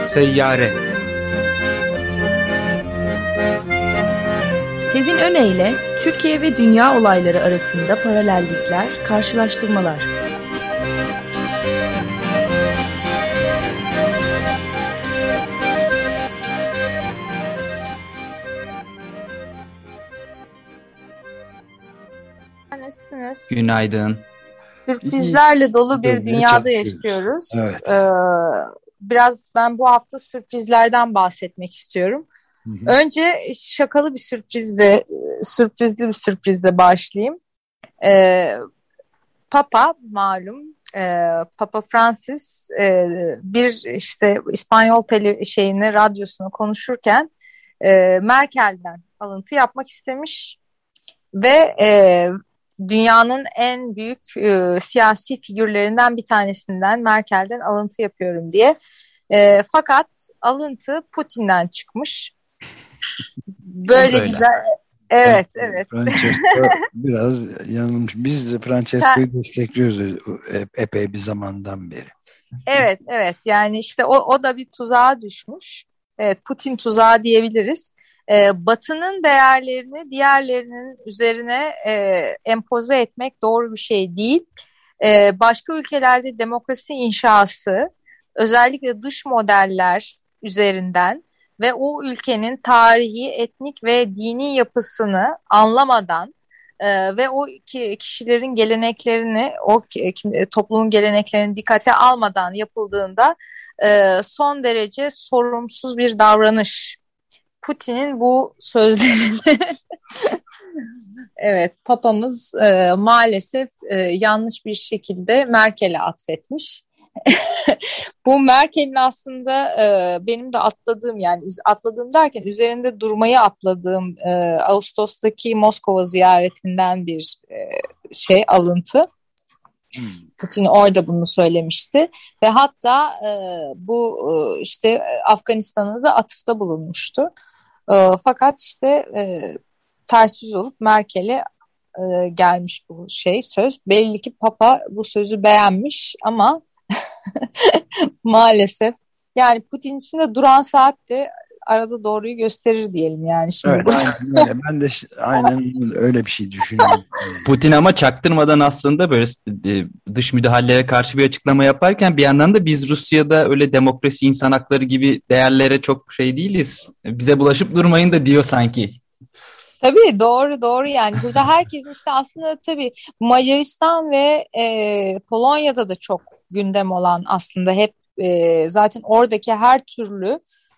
Seyyare. Sezin Öne Türkiye ve dünya olayları arasında paralellikler, karşılaştırmalar. Nasılsınız? Günaydın. Sürprizlerle dolu bir dünyada yaşıyoruz. Evet. Biraz ben bu hafta sürprizlerden bahsetmek istiyorum. Hı hı. Önce şakalı bir sürprizli bir sürprizle başlayayım. Papa malum, Papa Francis bir işte İspanyol radyosunu konuşurken Merkel'den alıntı yapmak istemiş ve dünyanın en büyük siyasi figürlerinden bir tanesinden, Merkel'den alıntı yapıyorum diye. Fakat alıntı Putin'den çıkmış. Böyle güzel. Evet. Francesco biraz yanılmış. Biz de Francesco'yu destekliyoruz epey bir zamandan beri. Evet. Yani işte o da bir tuzağa düşmüş. Evet, Putin tuzağı diyebiliriz. Batı'nın değerlerini diğerlerinin üzerine empoze etmek doğru bir şey değil. Başka ülkelerde demokrasi inşası, özellikle dış modeller üzerinden ve o ülkenin tarihi, etnik ve dini yapısını anlamadan ve o kişilerin geleneklerini, toplumun geleneklerini dikkate almadan yapıldığında son derece sorumsuz bir davranış. Putin'in bu sözlerini evet, papamız maalesef yanlış bir şekilde Merkel'e atfetmiş. Bu Merkel'in aslında benim de atladığım derken üzerinde durmayı atladığım Ağustos'taki Moskova ziyaretinden bir alıntı. Putin orada bunu söylemişti ve hatta bu Afganistan'a da atıfta bulunmuştu. Fakat ters yüz olup Merkel'e gelmiş bu söz. Belli ki Papa bu sözü beğenmiş ama maalesef yani Putin için de duran saat de arada doğruyu gösterir diyelim yani. Şimdi evet, aynen öyle. Ben de aynen öyle bir şey düşünüyorum. Putin ama çaktırmadan aslında böyle dış müdahalelere karşı bir açıklama yaparken bir yandan da biz Rusya'da öyle demokrasi, insan hakları gibi değerlere çok değiliz. Bize bulaşıp durmayın da diyor sanki. Tabii doğru yani burada herkesin aslında tabii Macaristan ve Polonya'da da çok gündem olan aslında hep zaten oradaki her türlü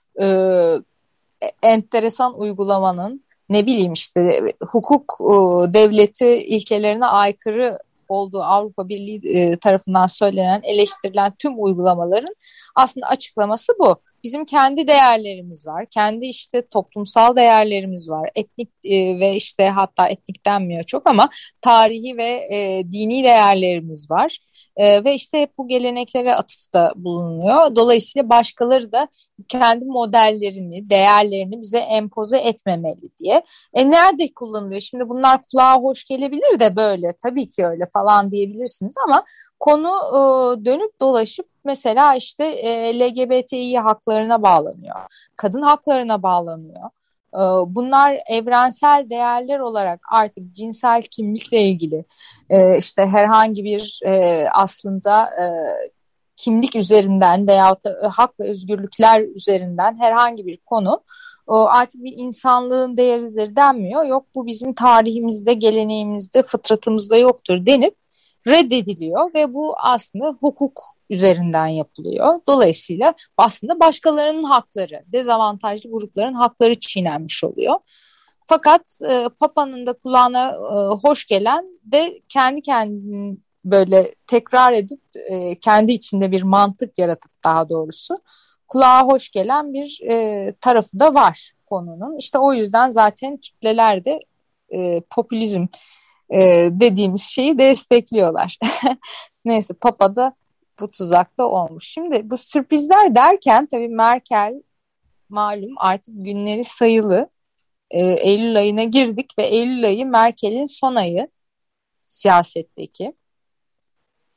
enteresan uygulamanın hukuk devleti ilkelerine aykırı olduğu Avrupa Birliği tarafından söylenen, eleştirilen tüm uygulamaların aslında açıklaması bu. Bizim kendi değerlerimiz var. Kendi toplumsal değerlerimiz var. Etnik ve hatta etnik denmiyor çok ama tarihi ve dini değerlerimiz var. Ve hep bu geleneklere atıfta bulunuyor. Dolayısıyla başkaları da kendi modellerini, değerlerini bize empoze etmemeli diye. Nerede kullanılıyor? Şimdi bunlar kulağa hoş gelebilir de böyle tabii ki öyle falan diyebilirsiniz ama konu dönüp dolaşıp mesela LGBTİ haklarına bağlanıyor. Kadın haklarına bağlanıyor. Bunlar evrensel değerler olarak artık cinsel kimlikle ilgili herhangi bir aslında kimlik üzerinden veyahut da hak ve özgürlükler üzerinden herhangi bir konu artık bir insanlığın değeridir denmiyor. Yok, bu bizim tarihimizde, geleneğimizde, fıtratımızda yoktur denip reddediliyor ve bu aslında hukuk üzerinden yapılıyor. Dolayısıyla aslında başkalarının hakları, dezavantajlı grupların hakları çiğnenmiş oluyor. Fakat Papa'nın da kulağına hoş gelen de kendi kendini böyle tekrar edip kendi içinde bir mantık yaratıp daha doğrusu kulağa hoş gelen bir tarafı da var konunun. O yüzden zaten kitleler de popülizm dediğimiz şeyi destekliyorlar. Neyse, Papa da bu tuzakta olmuş. Şimdi bu sürprizler derken tabii Merkel malum artık günleri sayılı. Eylül ayına girdik ve Eylül ayı Merkel'in son ayı siyasetteki.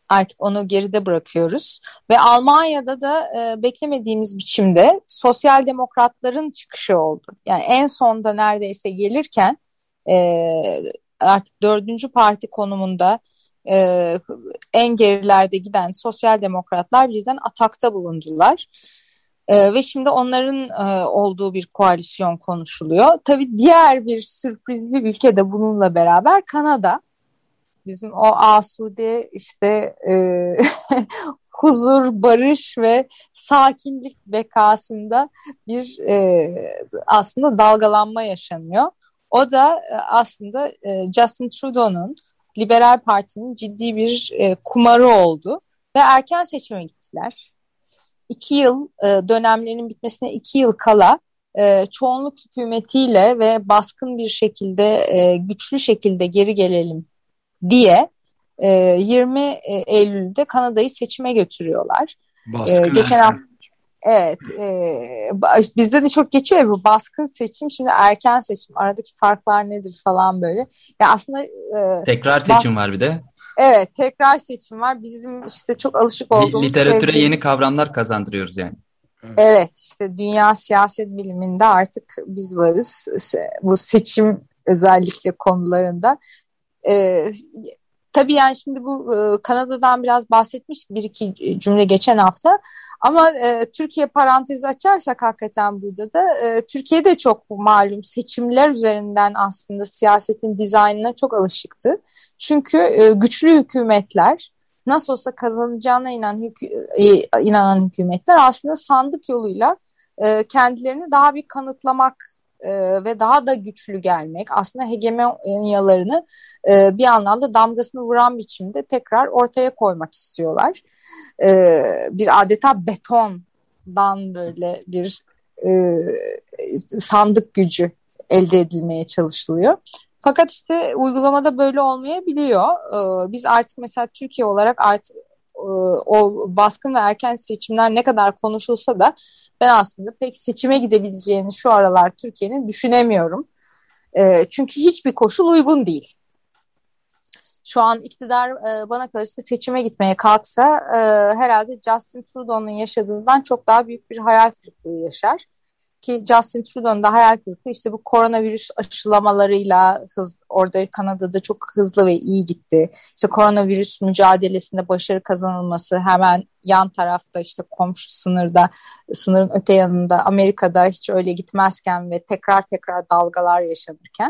Artık onu geride bırakıyoruz ve Almanya'da da beklemediğimiz biçimde sosyal demokratların çıkışı oldu. Yani en sonda neredeyse gelirken artık dördüncü parti konumunda en gerilerde giden sosyal demokratlar birden atakta bulundular. Ve şimdi onların olduğu bir koalisyon konuşuluyor. Tabii diğer bir sürprizli ülke de bununla beraber Kanada. Bizim o asude işte huzur, barış ve sakinlik bekasında bir aslında dalgalanma yaşanıyor. O da aslında Justin Trudeau'nun Liberal Parti'nin ciddi bir kumarı oldu ve erken seçime gittiler. 2 yıl dönemlerinin bitmesine 2 yıl kala çoğunluk hükümetiyle ve baskın bir şekilde güçlü şekilde geri gelelim diye 20 Eylül'de Kanada'yı seçime götürüyorlar. Geçen hafta evet bizde de çok geçiyor ya bu baskın seçim şimdi erken seçim aradaki farklar nedir falan böyle. Ya aslında tekrar seçim var bir de. Evet tekrar seçim var. Bizim işte çok alışık olduğumuz literatüre yeni kavramlar kazandırıyoruz yani. Evet işte dünya siyaset biliminde artık biz varız. Bu seçim özellikle konularında. Tabii yani şimdi bu Kanada'dan biraz bahsetmiştik bir iki cümle geçen hafta ama Türkiye parantezi açarsak hakikaten burada da Türkiye'de çok malum seçimler üzerinden aslında siyasetin dizaynına çok alışıktı. Çünkü güçlü hükümetler nasıl olsa kazanacağına inanan hükümetler aslında sandık yoluyla kendilerini daha bir kanıtlamak ve daha da güçlü gelmek aslında hegemonyalarını bir anlamda damgasını vuran biçimde tekrar ortaya koymak istiyorlar. Bir adeta betondan böyle bir sandık gücü elde edilmeye çalışılıyor. Fakat işte uygulamada böyle olmayabiliyor. Biz artık mesela Türkiye olarak artık o baskın ve erken seçimler ne kadar konuşulsa da ben aslında pek seçime gidebileceğini şu aralar Türkiye'nin düşünemiyorum. Çünkü hiçbir koşul uygun değil. Şu an iktidar bana kalırsa seçime gitmeye kalksa herhalde Justin Trudeau'nun yaşadığından çok daha büyük bir hayal kırıklığı yaşar. Ki Justin Trudeau'nun da hayal kırıklığı işte bu koronavirüs aşılamalarıyla orada Kanada'da çok hızlı ve iyi gitti. İşte koronavirüs mücadelesinde başarı kazanılması hemen yan tarafta işte komşu sınırın öte yanında Amerika'da hiç öyle gitmezken ve tekrar dalgalar yaşanırken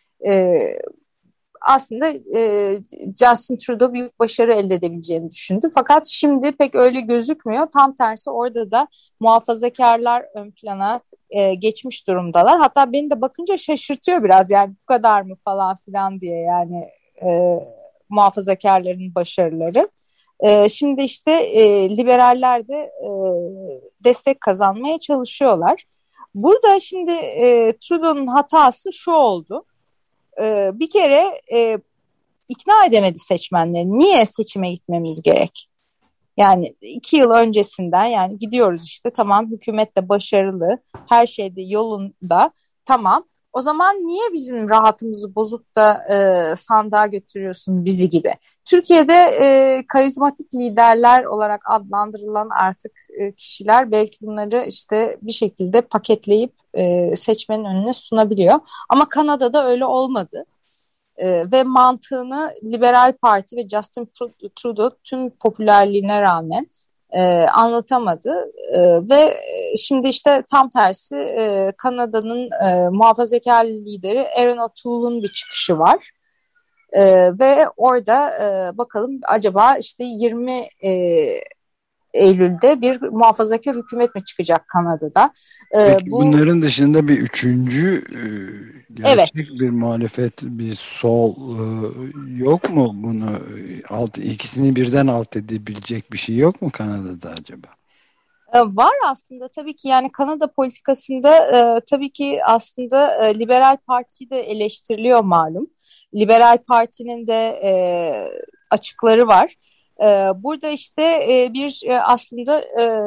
aslında Justin Trudeau büyük başarı elde edebileceğini düşündü. Fakat şimdi pek öyle gözükmüyor. Tam tersi orada da muhafazakarlar ön plana geçmiş durumdalar. Hatta beni de bakınca şaşırtıyor biraz yani bu kadar mı falan filan diye yani muhafazakarların başarıları. Şimdi işte liberaller de destek kazanmaya çalışıyorlar. Burada şimdi Trudeau'nun hatası şu oldu. Bir kere ikna edemedi seçmenleri. Niye seçime gitmemiz gerek? Yani 2 yıl öncesinden yani gidiyoruz işte tamam hükümet de başarılı, her şey de yolunda tamam. O zaman niye bizim rahatımızı bozup da sandığa götürüyorsun bizi gibi? Türkiye'de karizmatik liderler olarak adlandırılan artık kişiler belki bunları işte bir şekilde paketleyip seçmenin önüne sunabiliyor. Ama Kanada'da öyle olmadı. Ve mantığını Liberal Parti ve Justin Trudeau tüm popülerliğine rağmen anlatamadı ve şimdi işte tam tersi Kanada'nın muhafazakar lideri Erin O'Toole'un bir çıkışı var ve orada bakalım acaba işte 20 Eylül'de bir muhafazakar hükümet mi çıkacak Kanada'da? Peki bunların dışında bir üçüncü gerçek evet. bir muhalefet, bir sol yok mu? Bunu ikisini birden alt edebilecek bir şey yok mu Kanada'da acaba? Var aslında tabii ki yani Kanada politikasında tabii ki aslında Liberal Parti de eleştiriliyor malum. Liberal Parti'nin de açıkları var. Burada işte bir aslında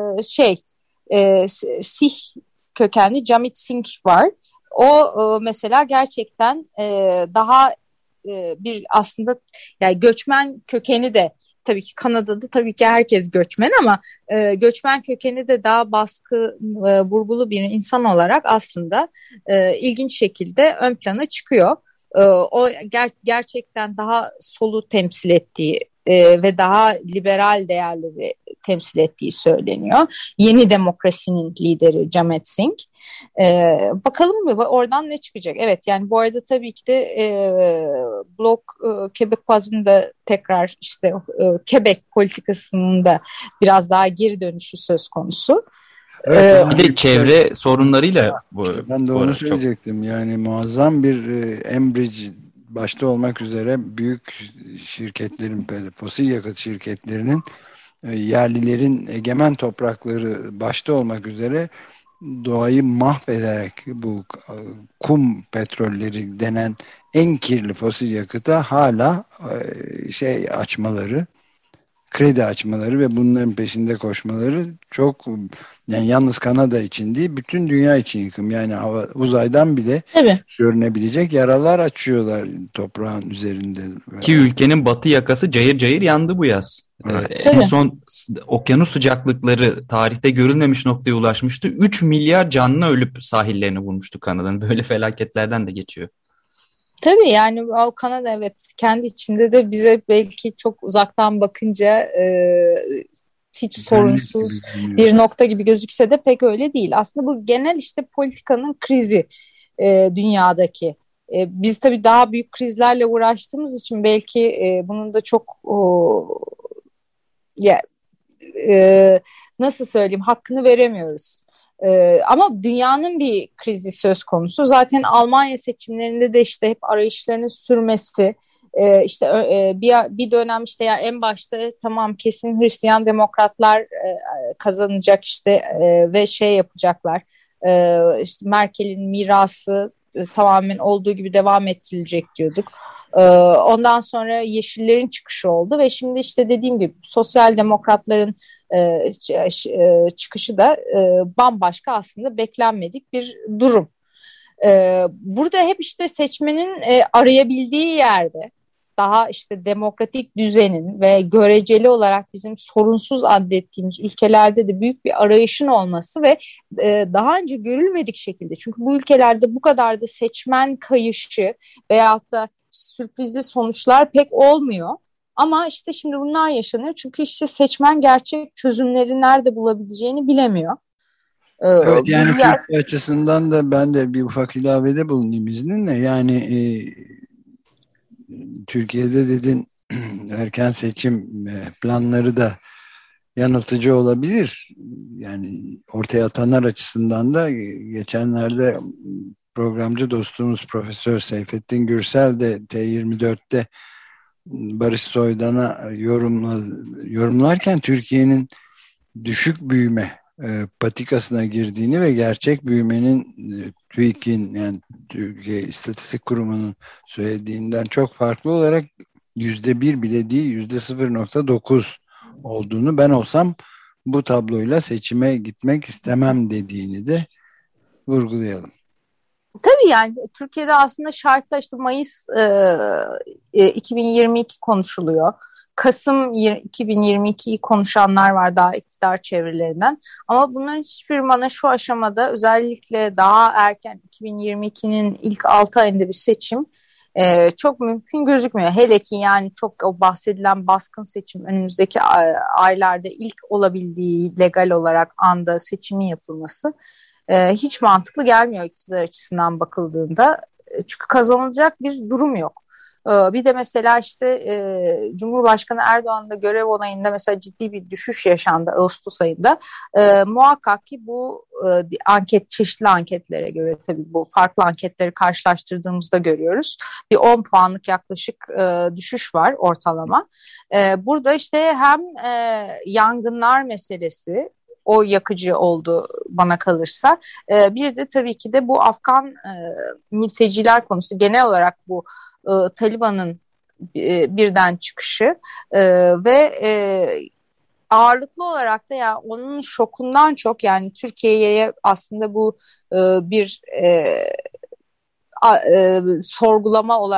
Sih kökenli Jamit Singh var. O mesela gerçekten daha bir aslında yani göçmen kökeni de tabii ki Kanada'da tabii ki herkes göçmen ama göçmen kökeni de daha baskı vurgulu bir insan olarak aslında ilginç şekilde ön plana çıkıyor. O gerçekten daha solu temsil ettiği ve daha liberal değerleri temsil ettiği söyleniyor. Yeni demokrasinin lideri Jamet Singh. Bakalım mı oradan ne çıkacak? Evet, yani bu arada tabii ki de Bloc Québécois'ın da tekrar işte Quebec politikasının da biraz daha geri dönüşü söz konusu. Evet, bir de çevre sorunlarıyla işte ben de onu söyleyecektim. Yani muazzam bir Enbridge başta olmak üzere büyük şirketlerin, fosil yakıt şirketlerinin, yerlilerin egemen toprakları başta olmak üzere doğayı mahvederek bu kum petrolleri denen en kirli fosil yakıta hala açmaları, kredi açmaları ve bunların peşinde koşmaları çok, yani yalnız Kanada için değil, bütün dünya için yıkım. Yani uzaydan bile görünebilecek yaralar açıyorlar toprağın üzerinde. Ki ülkenin batı yakası cayır cayır yandı bu yaz. En son okyanus sıcaklıkları tarihte görülmemiş noktaya ulaşmıştı. 3 milyar canlı ölüp sahillerini vurmuştu Kanada'nın. Böyle felaketlerden de geçiyor. Tabii yani Kanada evet kendi içinde de bize belki çok uzaktan bakınca hiç sorunsuz bir nokta gibi gözükse de pek öyle değil. Aslında bu genel işte politikanın krizi dünyadaki. Biz tabii daha büyük krizlerle uğraştığımız için belki bunun da çok nasıl söyleyeyim, hakkını veremiyoruz. Ama dünyanın bir krizi söz konusu. Zaten Almanya seçimlerinde de işte hep arayışlarının sürmesi, işte bir dönem işte ya en başta tamam kesin Hristiyan demokratlar kazanacak işte ve şey yapacaklar. İşte Merkel'in mirası tamamen olduğu gibi devam ettirilecek diyorduk. Ondan sonra Yeşillerin çıkışı oldu ve şimdi işte dediğim gibi sosyal demokratların çıkışı da bambaşka, aslında beklenmedik bir durum. Burada hep işte seçmenin arayabildiği yerde daha işte demokratik düzenin ve göreceli olarak bizim sorunsuz adettiğimiz ülkelerde de büyük bir arayışın olması ve daha önce görülmedik şekilde, çünkü bu ülkelerde bu kadar da seçmen kayışı veyahut da sürprizli sonuçlar pek olmuyor. Ama işte şimdi bunlar yaşanıyor çünkü işte seçmen gerçek çözümleri nerede bulabileceğini bilemiyor. Evet, yani Türkiye açısından da ben de bir ufak ilavede bulunayım izninle. Yani Türkiye'de dedin erken seçim planları da yanıltıcı olabilir. Yani ortaya atanlar açısından da geçenlerde programcı dostumuz Profesör Seyfettin Gürsel de T24'te Barış Soydan'a yorumlarken Türkiye'nin düşük büyüme patikasına girdiğini ve gerçek büyümenin TÜİK'in, yani Türkiye İstatistik Kurumu'nun söylediğinden çok farklı olarak %1 bile değil %0,9 olduğunu, ben olsam bu tabloyla seçime gitmek istemem dediğini de vurgulayalım. Tabii yani Türkiye'de aslında şartlar işte Mayıs 2022 konuşuluyor. Kasım 2022'yi konuşanlar var daha iktidar çevrelerinden. Ama bunların hiçbir bana şu aşamada, özellikle daha erken 2022'nin ilk 6 ayında bir seçim çok mümkün gözükmüyor. Hele ki yani çok o bahsedilen baskın seçim önümüzdeki aylarda ilk olabildiği legal olarak anda seçimin yapılması hiç mantıklı gelmiyor iktidar açısından bakıldığında. Çünkü kazanılacak bir durum yok. Bir de mesela işte Cumhurbaşkanı Erdoğan'ın da görev onayında mesela ciddi bir düşüş yaşandı Ağustos ayında. Muhakkak ki bu çeşitli anketlere göre, tabii bu farklı anketleri karşılaştırdığımızda görüyoruz. Bir 10 puanlık yaklaşık düşüş var ortalama. Burada işte hem yangınlar meselesi o yakıcı oldu bana kalırsa. Bir de tabii ki de bu Afgan mülteciler konusu, genel olarak bu Taliban'ın birden çıkışı ve ağırlıklı olarak da yani onun şokundan çok, yani Türkiye'ye aslında bu bir sorgulama olarak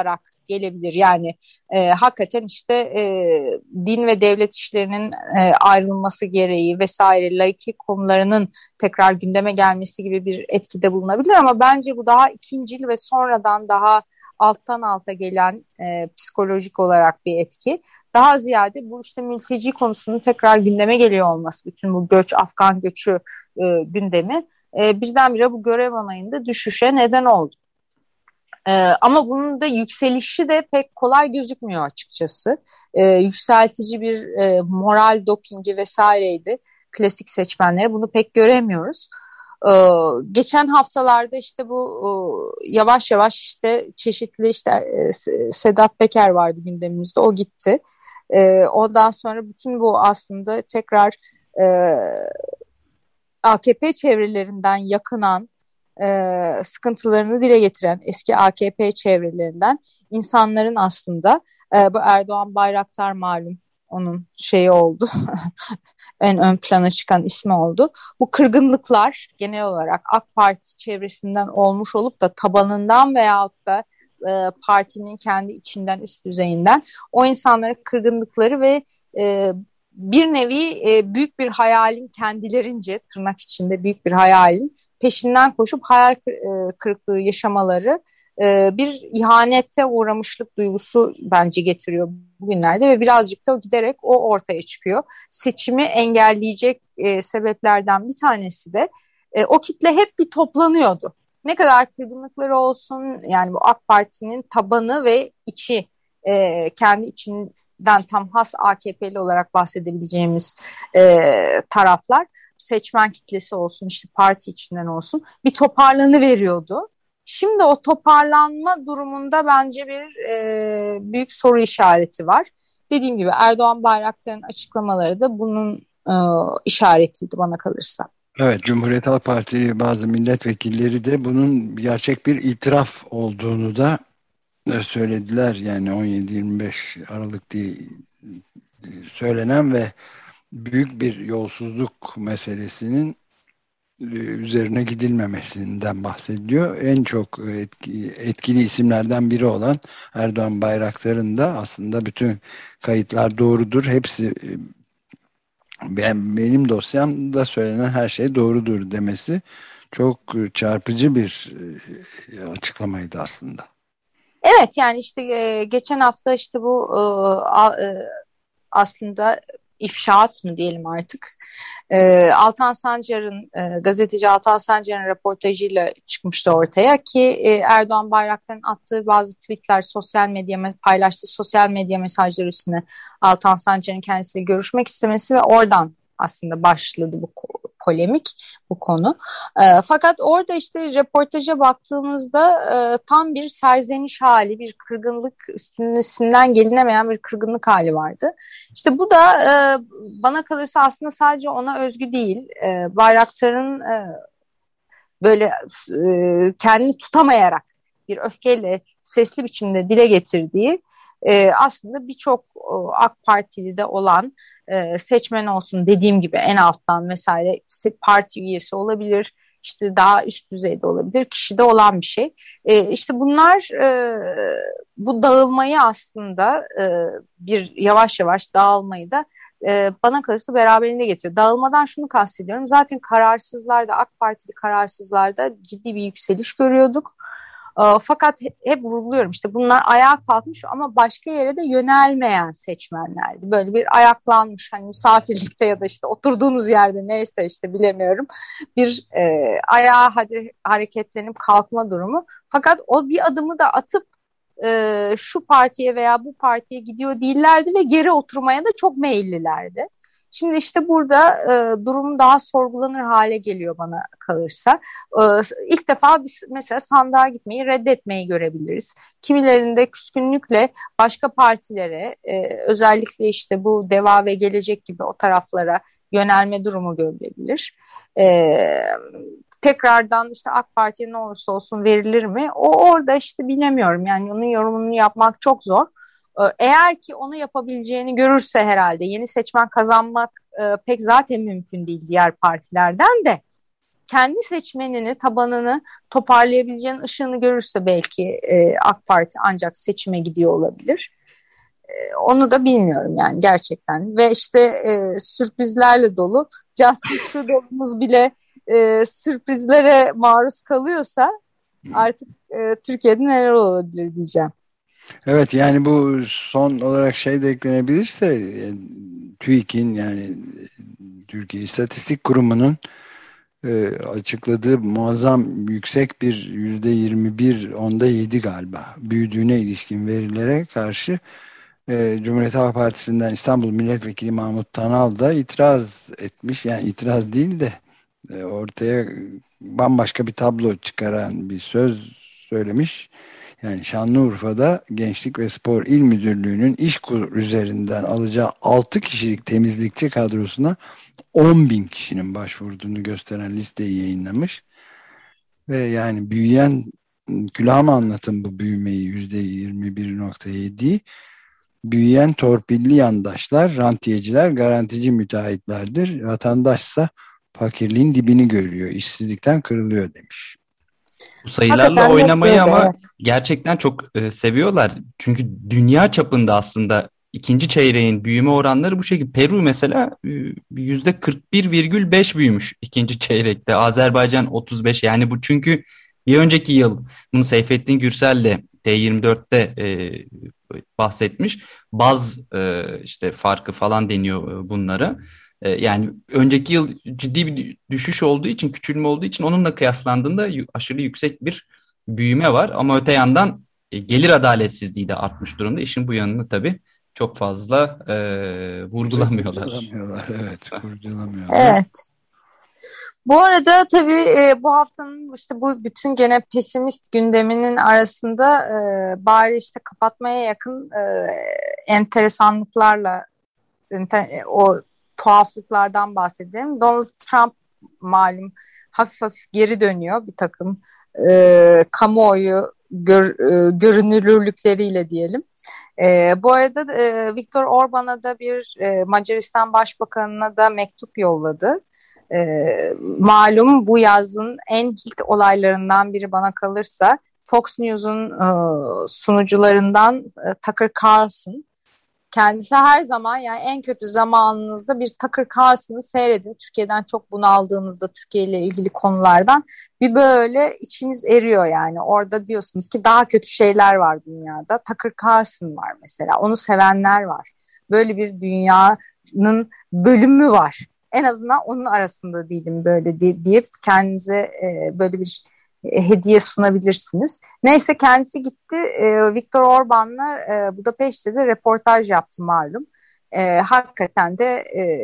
gelebilir. Yani hakikaten işte din ve devlet işlerinin ayrılması gereği vesaire laiklik konularının tekrar gündeme gelmesi gibi bir etkide bulunabilir ama bence bu daha ikincil ve sonradan daha alttan alta gelen psikolojik olarak bir etki. Daha ziyade bu işte mülteci konusunun tekrar gündeme geliyor olması, bütün bu göç, Afgan göçü gündemi birdenbire bu görev onayında düşüşe neden oldu. Ama bunun da yükselişi de pek kolay gözükmüyor açıkçası. Yükseltici bir moral dopingi vesaireydi klasik seçmenlere. Bunu pek göremiyoruz. Geçen haftalarda işte bu yavaş yavaş işte çeşitli işte Sedat Peker vardı gündemimizde, o gitti. Ondan sonra bütün bu aslında tekrar AKP çevrelerinden yakınan, sıkıntılarını dile getiren eski AKP çevrelerinden insanların aslında bu Erdoğan Bayraktar malum onun şeyi oldu. En ön plana çıkan ismi oldu. Bu kırgınlıklar genel olarak AK Parti çevresinden olmuş olup da tabanından veyahut da partinin kendi içinden, üst düzeyinden o insanların kırgınlıkları ve bir nevi büyük bir hayalin kendilerince, tırnak içinde büyük bir hayalin peşinden koşup hayal kırıklığı yaşamaları bir ihanete uğramışlık duygusu bence getiriyor bugünlerde ve birazcık da giderek o ortaya çıkıyor. Seçimi engelleyecek sebeplerden bir tanesi de o kitle hep bir toplanıyordu. Ne kadar kırgınlıkları olsun, yani bu AK Parti'nin tabanı ve içi kendi içinden tam has AKP'li olarak bahsedebileceğimiz taraflar, seçmen kitlesi olsun, işte parti içinden olsun, bir toparlanıveriyordu. Şimdi o toparlanma durumunda bence bir büyük soru işareti var. Dediğim gibi Erdoğan Bayraktar'ın açıklamaları da bunun işaretiydi bana kalırsa. Evet, Cumhuriyet Halk Partili bazı milletvekilleri de bunun gerçek bir itiraf olduğunu da söylediler. Yani 17-25 Aralık diye söylenen ve büyük bir yolsuzluk meselesinin üzerine gidilmemesinden bahsediyor. En çok etkili isimlerden biri olan Erdoğan Bayraktar'ın da aslında bütün kayıtlar doğrudur, hepsi benim dosyamda söylenen her şey doğrudur demesi çok çarpıcı bir açıklamaydı aslında. Evet, yani işte geçen hafta işte bu aslında ifşaat mı diyelim artık, Altan Sancar'ın gazeteci Altan Sancar'ın röportajıyla çıkmıştı ortaya ki Erdoğan Bayraktar'ın attığı bazı tweetler, sosyal medya paylaştığı sosyal medya mesajları üstüne Altan Sancar'ın kendisiyle görüşmek istemesi ve oradan aslında başladı bu polemik, bu konu. Fakat orada işte röportaja baktığımızda tam bir serzeniş hali, bir kırgınlık, üstünden gelinemeyen bir kırgınlık hali vardı. İşte bu da bana kalırsa aslında sadece ona özgü değil. Bayraktar'ın böyle kendini tutamayarak bir öfkeyle sesli biçimde dile getirdiği aslında birçok AK Partili de olan seçmen olsun, dediğim gibi en alttan vesaire parti üyesi olabilir, işte daha üst düzeyde olabilir, kişide olan bir şey. İşte bunlar bu dağılmayı aslında bir yavaş yavaş dağılmayı da bana kalırsa beraberinde getiriyor. Dağılmadan şunu kastediyorum. Zaten kararsızlarda, AK Partili kararsızlarda ciddi bir yükseliş görüyorduk. Fakat hep vurguluyorum, işte bunlar ayağa kalkmış ama başka yere de yönelmeyen seçmenlerdi. Böyle bir ayaklanmış, hani misafirlikte ya da işte oturduğunuz yerde neyse işte bilemiyorum, bir ayağa hadi hareketlenip kalkma durumu. Fakat o bir adımı da atıp şu partiye veya bu partiye gidiyor değillerdi ve geri oturmaya da çok meyillilerdi. Şimdi işte burada durum daha sorgulanır hale geliyor bana kalırsa. İlk defa biz mesela sandığa gitmeyi reddetmeyi görebiliriz. Kimilerinde küskünlükle başka partilere, özellikle işte bu DEVA ve Gelecek gibi o taraflara yönelme durumu görülebilir. Tekrardan işte AK Parti'ye ne olursa olsun verilir mi? O orada işte bilemiyorum. Yani onun yorumunu yapmak çok zor. Eğer ki onu yapabileceğini görürse herhalde yeni seçmen kazanmak pek zaten mümkün değil diğer partilerden de. kendi seçmenini, tabanını toparlayabileceğin ışığını görürse belki AK Parti ancak seçime gidiyor olabilir. Onu da bilmiyorum yani gerçekten. Ve işte sürprizlerle dolu. Justin Trudeau'muz bile sürprizlere maruz kalıyorsa artık Türkiye'de neler olabilir diyeceğim. Evet, yani bu son olarak şey de eklenebilirse TÜİK'in, yani Türkiye İstatistik Kurumu'nun açıkladığı muazzam yüksek bir %21,7 galiba büyüdüğüne ilişkin verilere karşı Cumhuriyet Halk Partisi'nden İstanbul Milletvekili Mahmut Tanal da itiraz etmiş. Yani itiraz değil de ortaya bambaşka bir tablo çıkaran bir söz söylemiş. Yani Şanlıurfa'da Gençlik ve Spor İl Müdürlüğü'nün İşkur üzerinden alacağı 6 kişilik temizlikçi kadrosuna 10 bin kişinin başvurduğunu gösteren listeyi yayınlamış. Ve yani büyüyen, külahıma anlatın bu büyümeyi, %21,7'yi. Büyüyen torpilli yandaşlar, rantiyeciler, garantici müteahhitlerdir. Vatandaşsa fakirliğin dibini görüyor, işsizlikten kırılıyor demiş. Bu sayılarla Hakikaten oynamayı ama evet. gerçekten çok seviyorlar. Çünkü dünya çapında aslında ikinci çeyreğin büyüme oranları bu şekilde. Peru mesela %41,5 büyümüş ikinci çeyrekte. Azerbaycan 35. Yani bu çünkü bir önceki yıl bunu Seyfettin Gürsel de T24'te bahsetmiş. Baz işte farkı falan deniyor bunlara. Yani önceki yıl ciddi bir düşüş olduğu için, küçülme olduğu için onunla kıyaslandığında aşırı yüksek bir büyüme var. Ama öte yandan gelir adaletsizliği de artmış durumda. İşin bu yanını tabii çok fazla vurgulamıyorlar. Kurcalamıyorlar, evet, kurcalamıyorlar. Evet. Bu arada tabii bu haftanın işte bu bütün gene pesimist gündeminin arasında bari işte kapatmaya yakın enteresanlıklarla o tuhaflıklardan bahsedelim. Donald Trump malum hafif hafif geri dönüyor bir takım kamuoyu görünürlükleriyle diyelim. Bu arada Viktor Orban'a da bir Macaristan Başbakanı'na da mektup yolladı. Malum bu yazın en hit olaylarından biri bana kalırsa Fox News'un sunucularından Tucker Carlson. Kendisi her zaman yani en kötü zamanınızda bir Tucker Carlson'ı seyredin. Türkiye'den çok bunaldığınızda Türkiye ile ilgili konulardan bir böyle içiniz eriyor yani. Orada diyorsunuz ki daha kötü şeyler var dünyada. Tucker Carlson var mesela. Onu sevenler var. Böyle bir dünyanın bölümü var. En azından onun arasında değilim böyle deyip kendinize böyle bir hediye sunabilirsiniz. Neyse kendisi gitti Viktor Orban'la Budapeşte'de de röportaj yaptı malum. Hakikaten de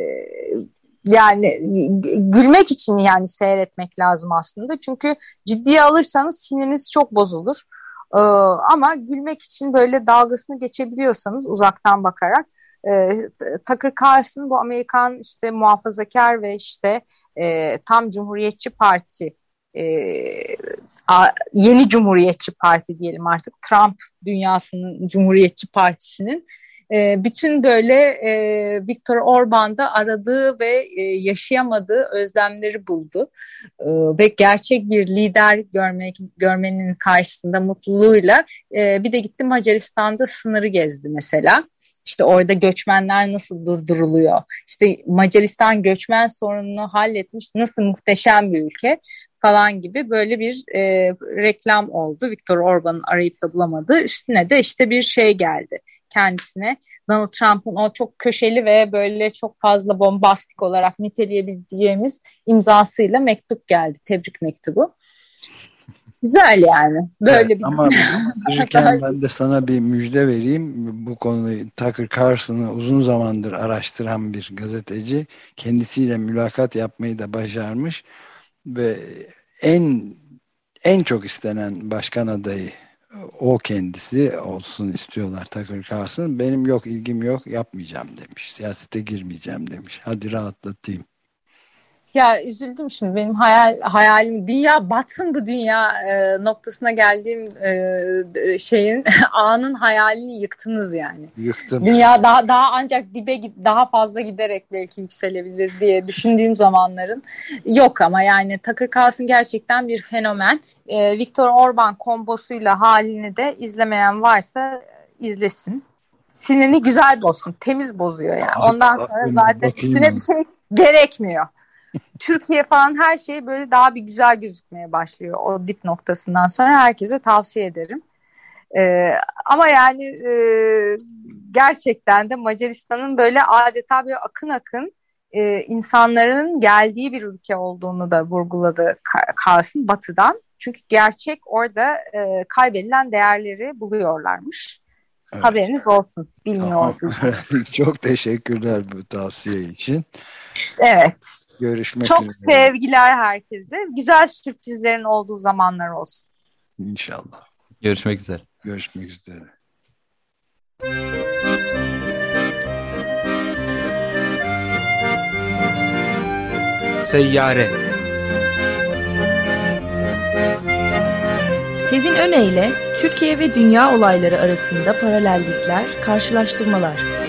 yani gülmek için yani seyretmek lazım aslında. Çünkü ciddiye alırsanız siniriniz çok bozulur. Ama gülmek için böyle dalgasını geçebiliyorsanız uzaktan bakarak Tucker Carlson bu Amerikan işte muhafazakar ve işte tam Cumhuriyetçi Parti yeni Cumhuriyetçi Parti diyelim artık Trump dünyasının Cumhuriyetçi Partisi'nin bütün böyle Viktor Orban'da aradığı ve yaşayamadığı özlemleri buldu. Ve gerçek bir lider görmenin karşısında mutluluğuyla bir de gitti Macaristan'da sınırı gezdi mesela. İşte orada göçmenler nasıl durduruluyor? İşte Macaristan göçmen sorununu halletmiş, nasıl muhteşem bir ülke falan gibi böyle bir reklam oldu. Viktor Orban'ın arayıp da bulamadığı. Üstüne de işte bir şey geldi kendisine. Donald Trump'ın o çok köşeli ve böyle çok fazla bombastik olarak niteleyebileceğimiz imzasıyla mektup geldi. Tebrik mektubu. Güzel yani. Böyle Evet, bir ama bitirirken ben de sana bir müjde vereyim. Bu konuyu Tucker Carlson'ı uzun zamandır araştıran bir gazeteci. Kendisiyle mülakat yapmayı da başarmış ve en en çok istenen başkan adayı o kendisi olsun istiyorlar, Tucker Carlson. Benim yok, ilgim yok, yapmayacağım demiş. Siyasete girmeyeceğim demiş. Hadi rahatlatayım. Ya üzüldüm şimdi, benim hayalim dünya batsın, bu dünya noktasına geldiğim şeyin anın hayalini yıktınız yani. Yıktım. Dünya daha ancak dibe daha fazla giderek belki yükselebilir diye düşündüğüm zamanların yok, ama yani Tucker Carlson gerçekten bir fenomen. Viktor Orban kombosuyla halini de izlemeyen varsa izlesin. Sinirini güzel bozsun, temiz bozuyor yani. Ondan sonra zaten üstüne bir şey gerekmiyor. Türkiye falan, her şey böyle daha bir güzel gözükmeye başlıyor. O dip noktasından sonra herkese tavsiye ederim. Ama yani gerçekten de Macaristan'ın böyle adeta bir akın akın insanların geldiği bir ülke olduğunu da vurguladı Carlson Batı'dan. Çünkü gerçek orada kaybedilen değerleri buluyorlarmış. Evet. Haberiniz olsun. Bilmiyorsunuz. Tamam. Çok teşekkürler bu tavsiye için. Evet. Görüşmek çok üzere. Çok sevgiler herkese. Güzel sürprizlerin olduğu zamanlar olsun. İnşallah. Görüşmek üzere. Görüşmek üzere. Seyyare. Sezin Öne ile Türkiye ve dünya olayları arasında paralellikler, karşılaştırmalar.